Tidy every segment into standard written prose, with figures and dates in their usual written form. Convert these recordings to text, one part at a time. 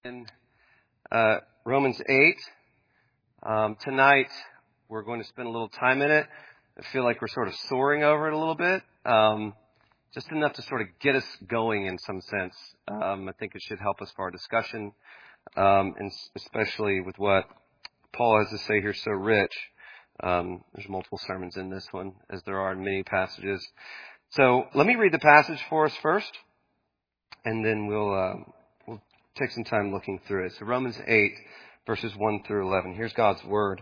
in Romans 8. Tonight, we're going to spend a little time in it. I feel like we're sort of soaring over it a little bit, just enough to sort of get us going in some sense. I think it should help us for our discussion, and especially with what Paul has to say here so rich. There's multiple sermons in this one, as there are in many passages. So let me read the passage for us first, and then we'll take some time looking through it. So Romans 8, verses 1 through 11. Here's God's word.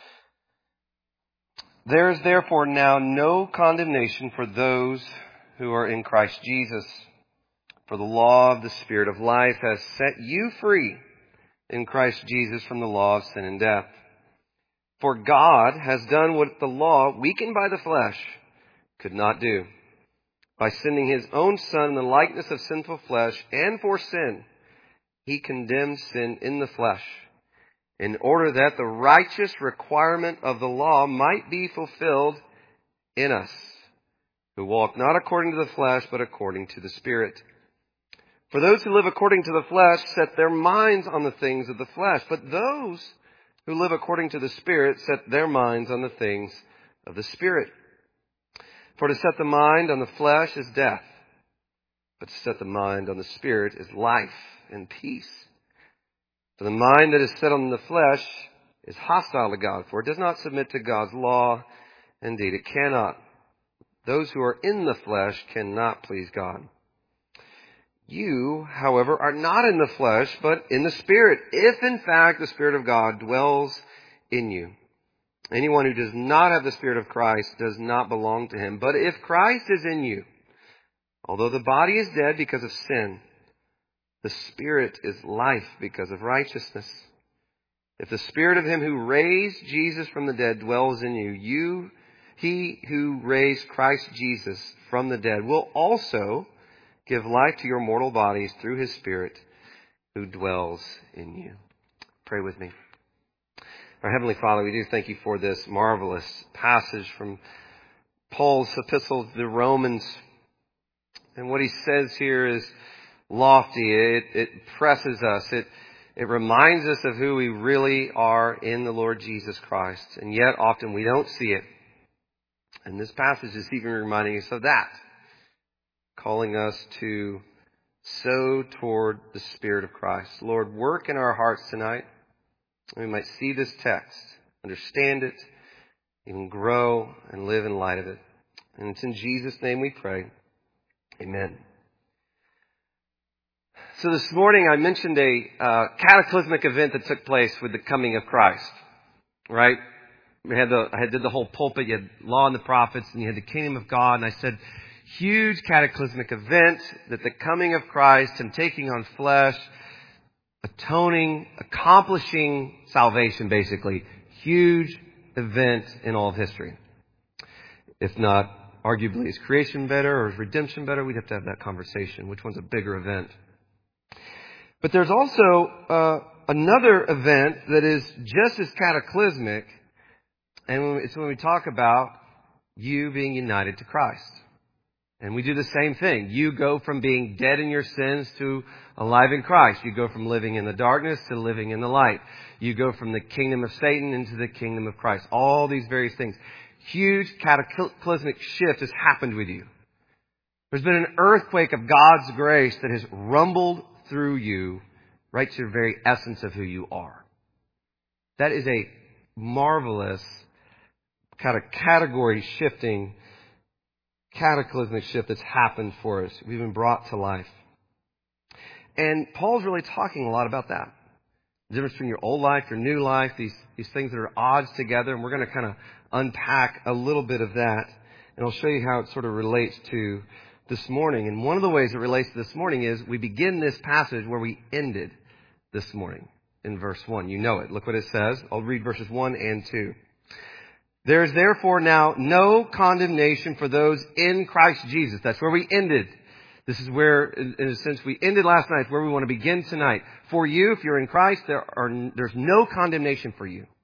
There is therefore now no condemnation for those who are in Christ Jesus. For the law of the Spirit of life has set you free in Christ Jesus from the law of sin and death. For God has done what the law, weakened by the flesh, could not do. By sending his own Son in the likeness of sinful flesh, and for sin, he condemned sin in the flesh, in order that the righteous requirement of the law might be fulfilled in us, who walk not according to the flesh, but according to the Spirit. For those who live according to the flesh set their minds on the things of the flesh, but those who live according to the Spirit set their minds on the things of the Spirit. For to set the mind on the flesh is death, but to set the mind on the Spirit is life and peace. For the mind that is set on the flesh is hostile to God, for it does not submit to God's law. Indeed, it cannot. Those who are in the flesh cannot please God. You, however, are not in the flesh, but in the Spirit, if in fact the Spirit of God dwells in you. Anyone who does not have the Spirit of Christ does not belong to him. But if Christ is in you, although the body is dead because of sin, the Spirit is life because of righteousness. If the Spirit of him who raised Jesus from the dead dwells in you, he who raised Christ Jesus from the dead will also give life to your mortal bodies through his Spirit who dwells in you. Pray with me. Our Heavenly Father, we do thank you for this marvelous passage from Paul's epistle to the Romans. And what he says here is lofty. It presses us. It reminds us of who we really are in the Lord Jesus Christ. And yet often we don't see it. And this passage is even reminding us of that, calling us to sow toward the Spirit of Christ. Lord, work in our hearts tonight. We might see this text, understand it, even grow and live in light of it. And it's in Jesus' name we pray. Amen. So this morning I mentioned a cataclysmic event that took place with the coming of Christ, right? I did the whole pulpit. You had law and the prophets, and you had the kingdom of God. And I said, huge cataclysmic event that the coming of Christ, Him taking on flesh, atoning, accomplishing salvation, basically. Huge event in all of history. If not, arguably, is creation better or is redemption better? We'd have to have that conversation. Which one's a bigger event? But there's also another event that is just as cataclysmic, and it's when we talk about you being united to Christ. And we do the same thing. You go from being dead in your sins to alive in Christ. You go from living in the darkness to living in the light. You go from the kingdom of Satan into the kingdom of Christ. All these various things. Huge cataclysmic shift has happened with you. There's been an earthquake of God's grace that has rumbled through you right to the very essence of who you are. That is a marvelous kind of category shifting, cataclysmic shift that's happened for us. We've been brought to life. And Paul's really talking a lot about that. The difference between your old life, your new life, these things that are odds together. And we're going to kind of unpack a little bit of that. And I'll show you how it sort of relates to this morning. And one of the ways it relates to this morning is we begin this passage where we ended this morning in verse 1. You know it. Look what it says. I'll read verses 1 and 2. There is therefore now no condemnation for those in Christ Jesus. That's where we ended. This is where, in a sense, we ended last night. It's where we want to begin tonight. For you, if you're in Christ, there's no condemnation for you.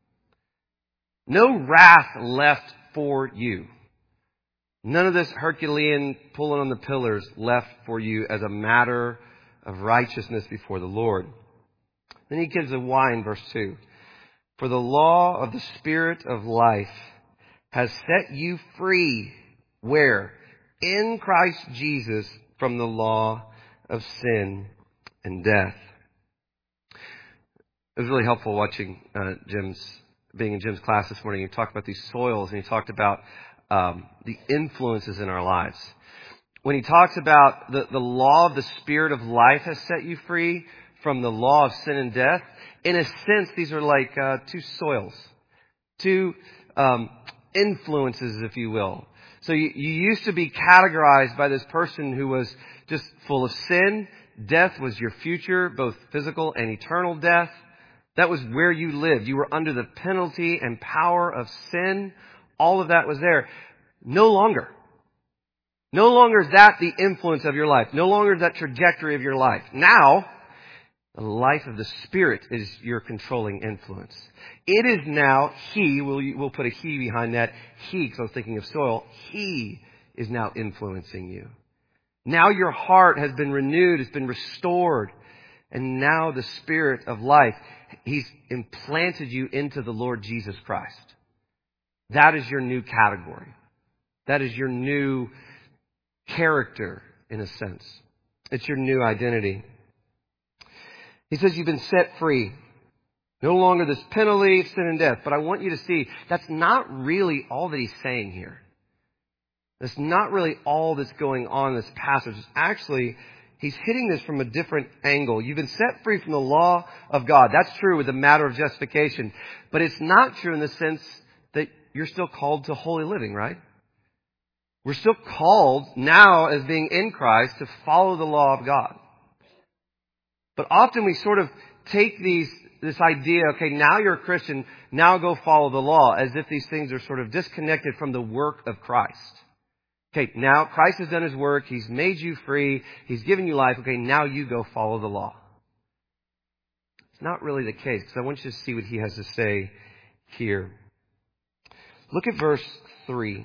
No wrath left for you. None of this Herculean pulling on the pillars left for you as a matter of righteousness before the Lord. Then he gives a why in verse 2. For the law of the Spirit of life has set you free. Where? In Christ Jesus from the law of sin and death. It was really helpful watching being in Jim's class this morning. He talked about these soils, and he talked about the influences in our lives. When he talks about the law of the Spirit of life has set you free from the law of sin and death, in a sense, these are like two soils, two influences, if you will. So you used to be categorized by this person who was just full of sin. Death was your future, both physical and eternal death. That was where you lived. You were under the penalty and power of sin. All of that was there. No longer. No longer is that the influence of your life. No longer is that trajectory of your life. Now, the life of the Spirit is your controlling influence. It is now He, we'll put a He behind that. He, because I was thinking of soil. He is now influencing you. Now your heart has been renewed, it's been restored. And now the Spirit of life, He's implanted you into the Lord Jesus Christ. That is your new category. That is your new character, in a sense. It's your new identity. He says you've been set free. No longer this penalty of sin and death. But I want you to see that's not really all that he's saying here. That's not really all that's going on in this passage. It's actually, he's hitting this from a different angle. You've been set free from the law of God. That's true with the matter of justification. But it's not true in the sense that you're still called to holy living, right? We're still called now as being in Christ to follow the law of God. But often we sort of take this idea, okay, now you're a Christian, now go follow the law, as if these things are sort of disconnected from the work of Christ. Okay, now Christ has done His work, He's made you free, He's given you life, okay, now you go follow the law. It's not really the case, because I want you to see what he has to say here. Look at verse 3.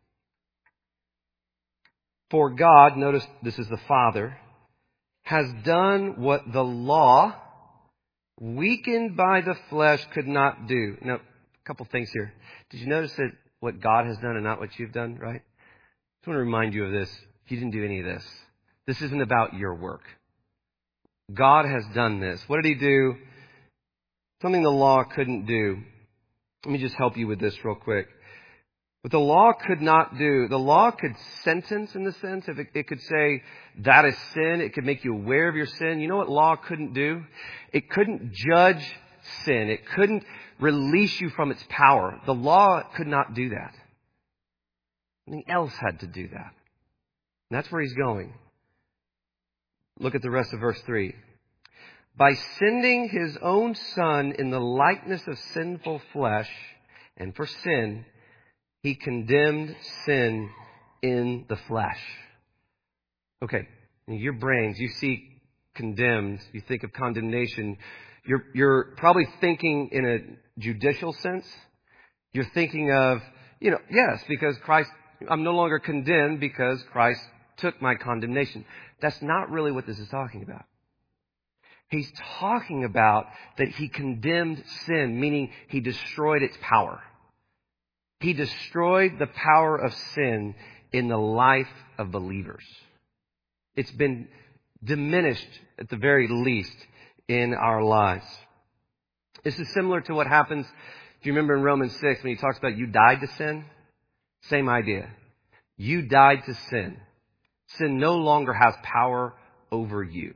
For God, notice this is the Father, has done what the law, weakened by the flesh, could not do. Now, a couple things here. Did you notice that what God has done and not what you've done, right? I just want to remind you of this. He didn't do any of this. This isn't about your work. God has done this. What did He do? Something the law couldn't do. Let me just help you with this real quick. What the law could not do, the law could sentence in the sense, if it could say that is sin, it could make you aware of your sin. You know what law couldn't do? It couldn't judge sin. It couldn't release you from its power. The law could not do that. Something else had to do that. And that's where he's going. Look at the rest of verse 3. By sending His own Son in the likeness of sinful flesh, and for sin, He condemned sin in the flesh. Okay, in your brains, you see condemned, you think of condemnation. You're probably thinking in a judicial sense. You're thinking of, yes, because Christ, I'm no longer condemned because Christ took my condemnation. That's not really what this is talking about. He's talking about that He condemned sin, meaning He destroyed its power. He destroyed the power of sin in the life of believers. It's been diminished at the very least in our lives. This is similar to what happens, if you remember in Romans 6 when he talks about you died to sin. Same idea. You died to sin. Sin no longer has power over you.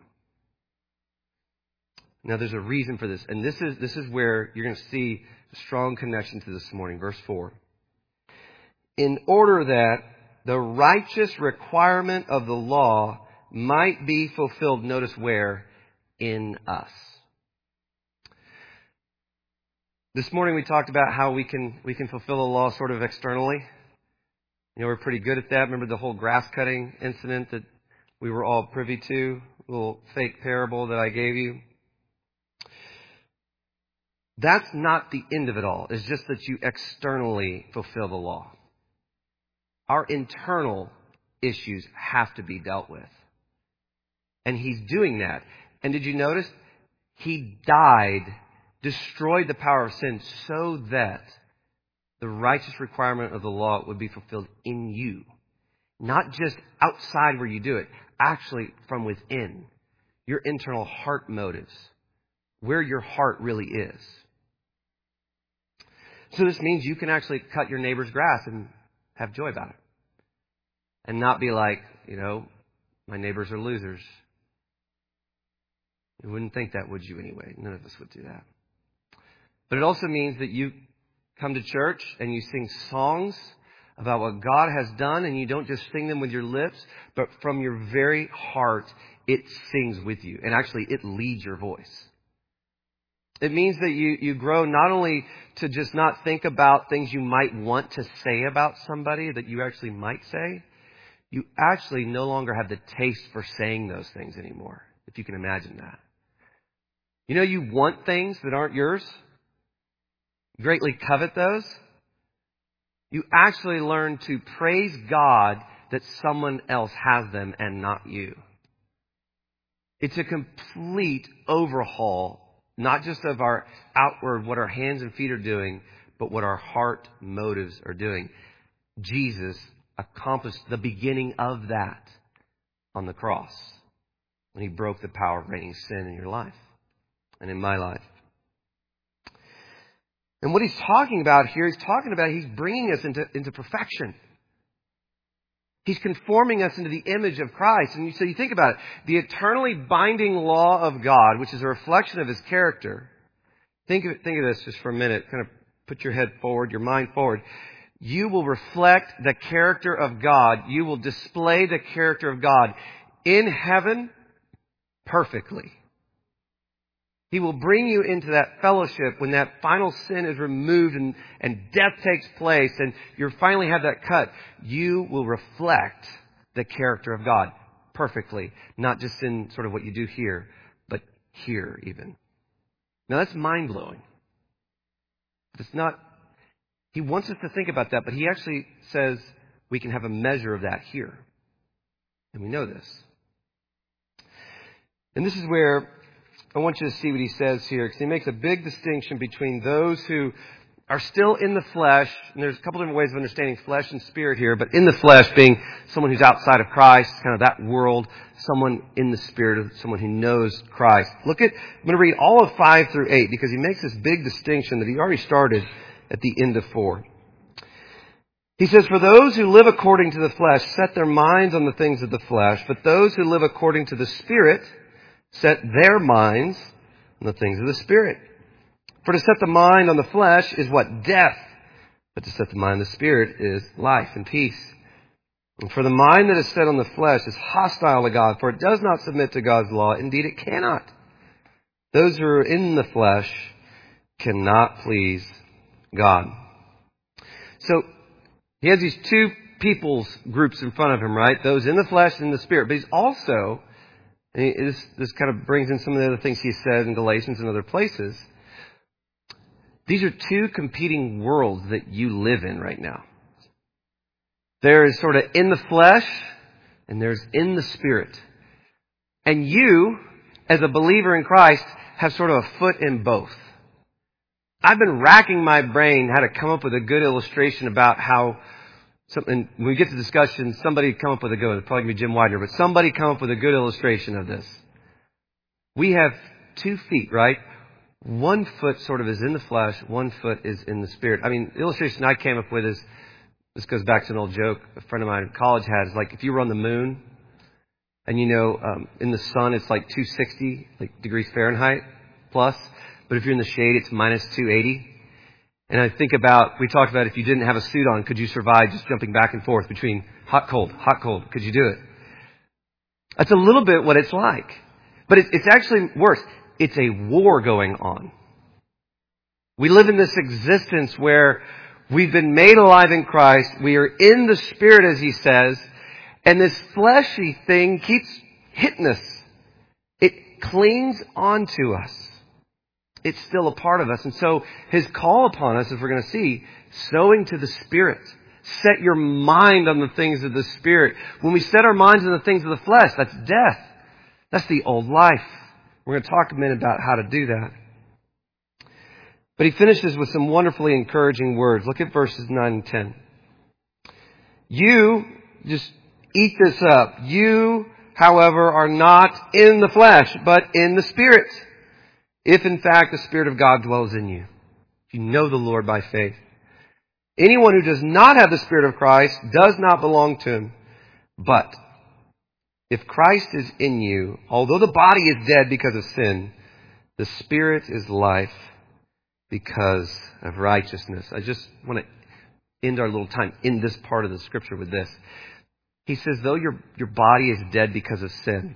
Now there's a reason for this. And this is where you're going to see a strong connection to this morning. Verse 4. In order that the righteous requirement of the law might be fulfilled. Notice where? In us. This morning we talked about how we can fulfill the law sort of externally. We're pretty good at that. Remember the whole grass cutting incident that we were all privy to? A little fake parable that I gave you. That's not the end of it all. It's just that you externally fulfill the law. Our internal issues have to be dealt with. And He's doing that. And did you notice? He died, destroyed the power of sin so that the righteous requirement of the law would be fulfilled in you. Not just outside where you do it, actually from within. Your internal heart motives. Where your heart really is. So this means you can actually cut your neighbor's grass and have joy about it. And not be like, my neighbors are losers. You wouldn't think that, would you, anyway? None of us would do that. But it also means that you come to church and you sing songs about what God has done, and you don't just sing them with your lips, but from your very heart, it sings with you. And actually, it leads your voice. It means that you grow not only to just not think about things you might want to say about somebody that you actually might say. You actually no longer have the taste for saying those things anymore, if you can imagine that. You want things that aren't yours. You greatly covet those. You actually learn to praise God that someone else has them and not you. It's a complete overhaul. Not just of our outward, what our hands and feet are doing, but what our heart motives are doing. Jesus accomplished the beginning of that on the cross when He broke the power of reigning sin in your life and in my life. And what He's talking about here, He's bringing us into perfection. He's conforming us into the image of Christ. And so you think about it. The eternally binding law of God, which is a reflection of His character. Think of this just for a minute. Kind of put your head forward, your mind forward. You will reflect the character of God. You will display the character of God in heaven perfectly. He will bring you into that fellowship when that final sin is removed and death takes place and you finally have that cut. You will reflect the character of God perfectly. Not just in sort of what you do here, but here even. Now that's mind-blowing. It's not, He wants us to think about that, but He actually says we can have a measure of that here. And we know this. And this is where I want you to see what He says here, because He makes a big distinction between those who are still in the flesh, and there's a couple different ways of understanding flesh and spirit here, but in the flesh being someone who's outside of Christ, kind of that world, someone in the spirit, someone who knows Christ. I'm going to read all of 5 through 8, because He makes this big distinction that He already started at the end of 4. He says, "For those who live according to the flesh set their minds on the things of the flesh, but those who live according to the Spirit set their minds on the things of the Spirit. For to set the mind on the flesh is what? Death. But to set the mind on the Spirit is life and peace. And for the mind that is set on the flesh is hostile to God, for it does not submit to God's law. Indeed, it cannot. Those who are in the flesh cannot please God." So, He has these two people's groups in front of Him, right? Those in the flesh and in the Spirit. But He's also, and this kind of brings in some of the other things He said in Galatians and other places. These are two competing worlds that you live in right now. There is sort of in the flesh and there's in the Spirit. And you, as a believer in Christ, have sort of a foot in both. I've been racking my brain how to come up with a good illustration about how something, when we get to discussion, somebody come up with a good, it's probably going to be Jim Widener, but somebody come up with a good illustration of this. We have 2 feet, right? 1 foot sort of is in the flesh, 1 foot is in the Spirit. I mean, the illustration I came up with is, this goes back to an old joke a friend of mine in college had, is like if you were on the moon, and in the sun it's like 260 degrees Fahrenheit plus, but if you're in the shade it's minus 280. And I think about, we talked about if you didn't have a suit on, could you survive just jumping back and forth between hot, cold, could you do it? That's a little bit what it's like. But it's actually worse. It's a war going on. We live in this existence where we've been made alive in Christ. We are in the Spirit, as He says. And this fleshy thing keeps hitting us. It clings onto us. It's still a part of us. And so His call upon us, as we're going to see, sowing to the Spirit. Set your mind on the things of the Spirit. When we set our minds on the things of the flesh, that's death. That's the old life. We're going to talk a minute about how to do that. But he finishes with some wonderfully encouraging words. Look at verses 9 and 10. You, just eat this up. You, however, are not in the flesh, but in the Spirit. If in fact the Spirit of God dwells in you. If you know the Lord by faith. Anyone who does not have the Spirit of Christ does not belong to Him. But if Christ is in you, although the body is dead because of sin, the Spirit is life because of righteousness. I just want to end our little time in this part of the scripture with this. He says, though your body is dead because of sin.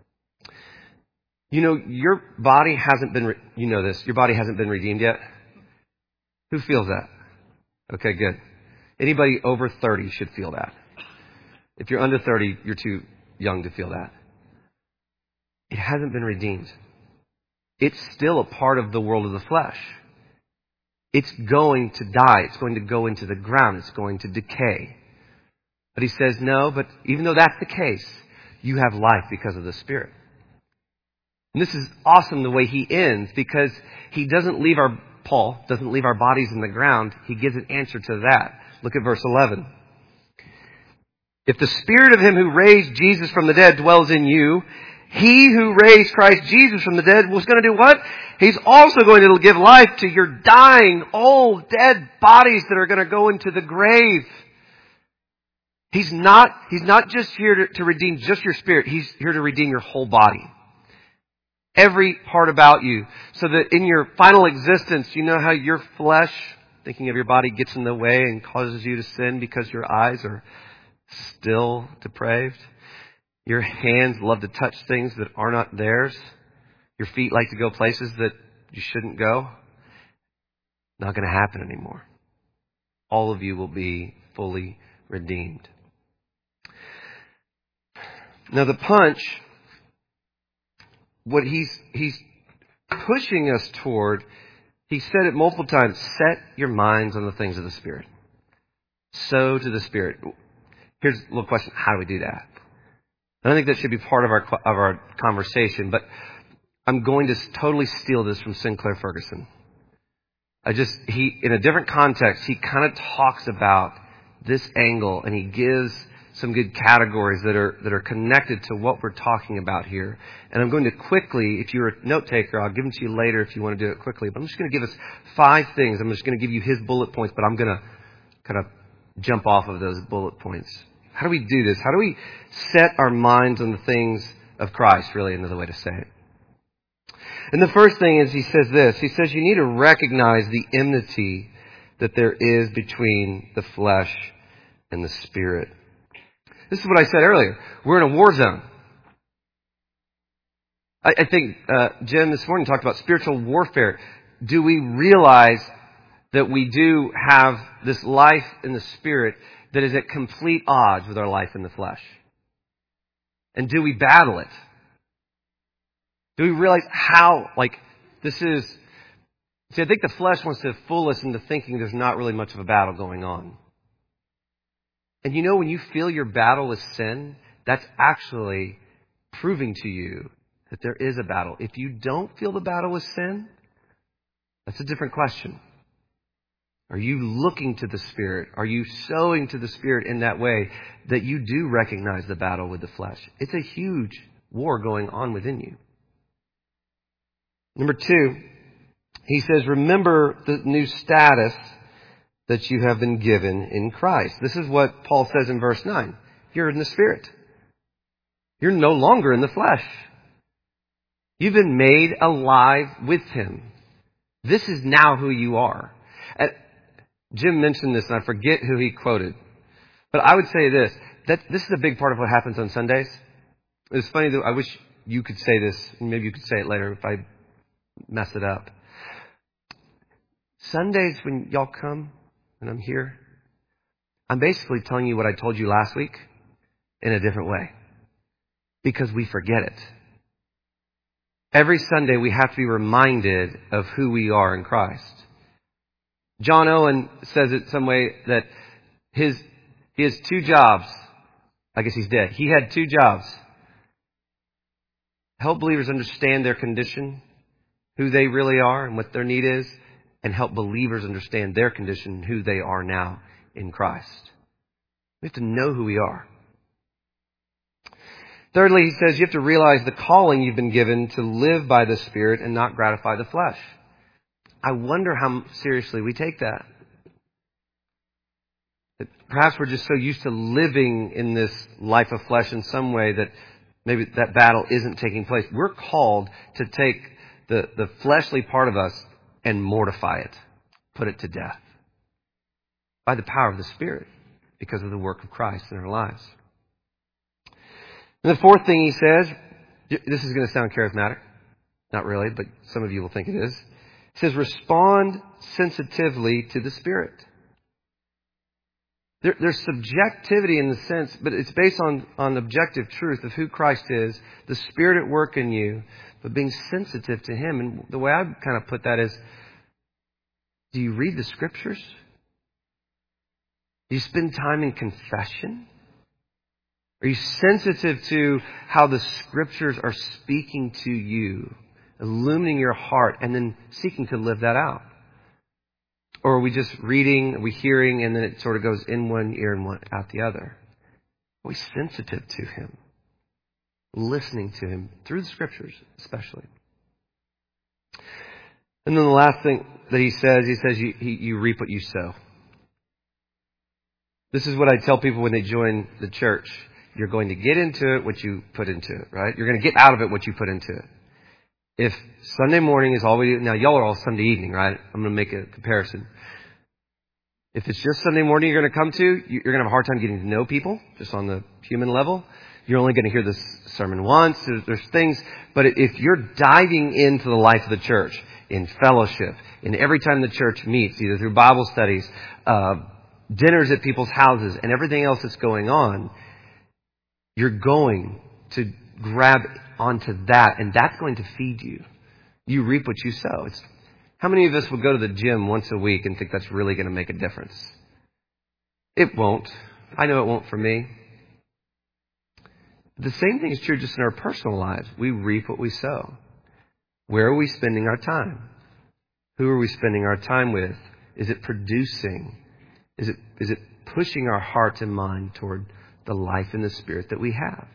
You know, your body hasn't been, your body hasn't been redeemed yet. Who feels that? Okay, good. Anybody over 30 should feel that. If you're under 30, you're too young to feel that. It hasn't been redeemed. It's still a part of the world of the flesh. It's going to die. It's going to go into the ground. It's going to decay. But he says, no, but even though that's the case, you have life because of the Spirit. And this is awesome the way he ends, because Paul doesn't leave our bodies in the ground. He gives an answer to that. Look at verse 11. If the Spirit of Him who raised Jesus from the dead dwells in you, He who raised Christ Jesus from the dead was going to do what? He's also going to give life to your dying, old, dead bodies that are going to go into the grave. He's not just here to redeem just your spirit. He's here to redeem your whole body. Every part about you. So that in your final existence, you know how your flesh, thinking of your body, gets in the way and causes you to sin because your eyes are still depraved. Your hands love to touch things that are not theirs. Your feet like to go places that you shouldn't go. Not going to happen anymore. All of you will be fully redeemed. Now the punch, what he's pushing us toward, he said it multiple times, set your minds on the things of the Spirit. Sow to the Spirit. Here's a little question, how do we do that? I don't think that should be part of our conversation, but I'm going to totally steal this from Sinclair Ferguson. In a different context, he kind of talks about this angle, and he gives some good categories that are connected to what we're talking about here. And I'm going to quickly, if you're a note taker, I'll give them to you later if you want to do it quickly. But I'm just going to give us 5 things. I'm just going to give you his bullet points, but I'm going to kind of jump off of those bullet points. How do we do this? How do we set our minds on the things of Christ, really, another way to say it? And the first thing is he says this. He says you need to recognize the enmity that there is between the flesh and the Spirit. This is what I said earlier. We're in a war zone. I think Jim this morning talked about spiritual warfare. Do we realize that we do have this life in the Spirit that is at complete odds with our life in the flesh? And do we battle it? Do we realize how, this is... See, I think the flesh wants to fool us into thinking there's not really much of a battle going on. And you know, when you feel your battle with sin, that's actually proving to you that there is a battle. If you don't feel the battle with sin, that's a different question. Are you looking to the Spirit? Are you sowing to the Spirit in that way that you do recognize the battle with the flesh? It's a huge war going on within you. Number 2, he says, remember the new status that you have been given in Christ. This is what Paul says in verse 9. You're in the Spirit. You're no longer in the flesh. You've been made alive with Him. This is now who you are. Jim mentioned this, and I forget who he quoted. But I would say this. This is a big part of what happens on Sundays. It's funny that I wish you could say this. Maybe you could say it later if I mess it up. Sundays when y'all come, and I'm here, I'm basically telling you what I told you last week in a different way. Because we forget it. Every Sunday we have to be reminded of who we are in Christ. John Owen says it some way that he has 2 jobs. I guess he's dead. He had 2 jobs. help believers understand their condition, who they really are and what their need is, and help believers understand their condition, who they are now in Christ. We have to know who we are. Thirdly, he says you have to realize the calling you've been given to live by the Spirit and not gratify the flesh. I wonder how seriously we take that. That perhaps we're just so used to living in this life of flesh in some way that maybe that battle isn't taking place. We're called to take the fleshly part of us and mortify it, put it to death by the power of the Spirit because of the work of Christ in our lives. And the fourth thing he says, this is going to sound charismatic. Not really, but some of you will think it is. He says, respond sensitively to the Spirit. There's subjectivity in the sense, but it's based on objective truth of who Christ is, the Spirit at work in you, but being sensitive to Him. And the way I kind of put that is, do you read the Scriptures? Do you spend time in confession? Are you sensitive to how the Scriptures are speaking to you, illumining your heart, and then seeking to live that out? Or are we just reading, are we hearing, and then it sort of goes in one ear and one out the other? Are we sensitive to Him? Listening to Him through the Scriptures, especially. And then the last thing that he says you reap what you sow. This is what I tell people when they join the church. You're going to get into it what you put into it, right? You're going to get out of it what you put into it. If Sunday morning is all we do, now y'all are all Sunday evening, right? I'm going to make a comparison. If it's just Sunday morning you're going to come to, you're going to have a hard time getting to know people, just on the human level. You're only going to hear this sermon once. There's things, but if you're diving into the life of the church, in fellowship, in every time the church meets, either through Bible studies, dinners at people's houses, and everything else that's going on, you're going to grab onto that, and that's going to feed you. You reap what you sow. How many of us will go to the gym once a week and think that's really going to make a difference? It won't. I know it won't for me. The same thing is true just in our personal lives. We reap what we sow. Where are we spending our time? Who are we spending our time with? Is it producing? Is it pushing our heart and mind toward the life in the Spirit that we have?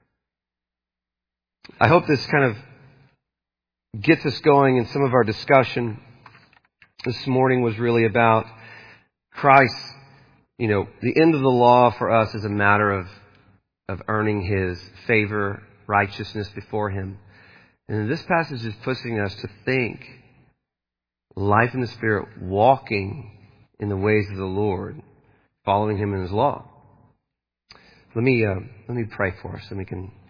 I hope this kind of gets us going in some of our discussion. This morning was really about Christ. You know, the end of the law for us is a matter of earning His favor, righteousness before Him. And this passage is pushing us to think life in the Spirit, walking in the ways of the Lord, following Him in His law. Let me pray for us, and we can